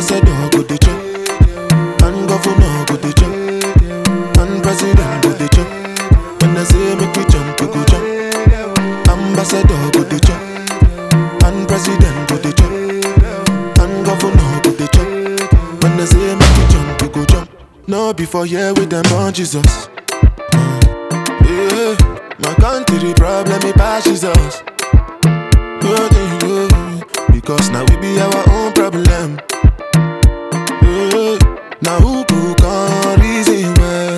Ambassador go the chop, and governor go the chop, and president go the chop. When I say make we jump, we go jump. Ambassador go the chop, and president go the chop, and governor go the chop. When I say make we jump, we go jump. No before here with them on Jesus. Yeah, my country problem it passes us. Because now we be our own problem. Now who can reason well.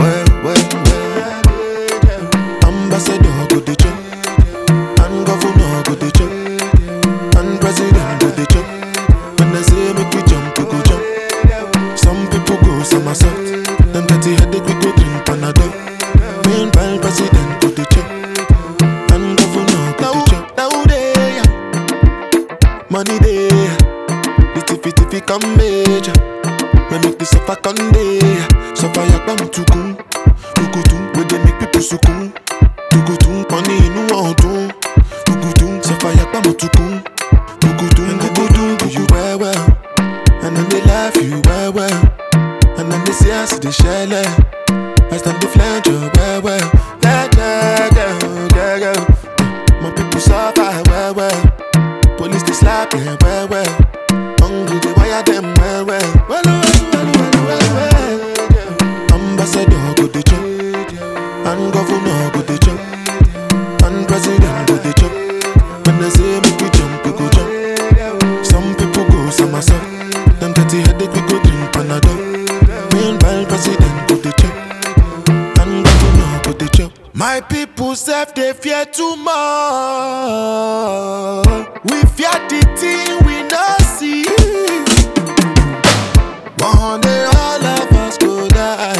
Ambassador go the chop, and governor go the chop, and president go the chop. When I say make we jump, we go jump. Some people go somersault, them dirty headache we go drink Panadol. Meanwhile president go the chop, and governor go the chop. Now they money there, the tiffy come major. We make the suffer come there, suffer yakbam tukun, tukutun. We they make people sukun, tukutun. Money inu odun, tukutun. Suffer yakbam tukun, tukutun. Tukutun do you well, and then they laugh you well, and then they see us they shell it, as then they flange you well. Girl. My people suffer well. Police they slap them well. Hungry they wire them well. Ambassador go the chop, and governor go the chop, and president go the chop. When I say make we jump, we go jump. Some people go somersault, them dirty headache we go drink Panadol. Meanwhile president go the chop, and governor go the chop. My people self they fear too much. We fear the thing we not see. One day all of us go die.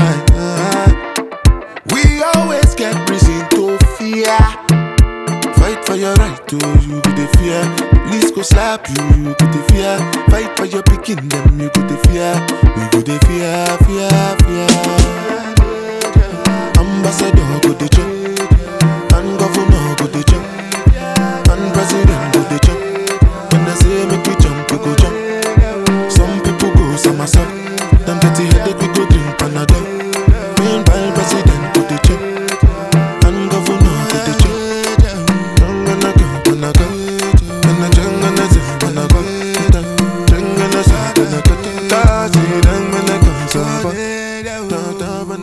We always get reason to fear. Fight for your right to you go the fear. Police go slap you, you go the fear. Fight for your picking them, you go the fear. We go the fear. Ambassador go the chop, and governor go the chop, and president go the chop. When I say make we jump, we go jump. Some people go somersault, them dirty headache we go drink Panadol. Meanwhile president go the chop, and governor go the chop.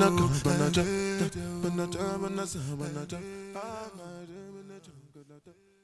When I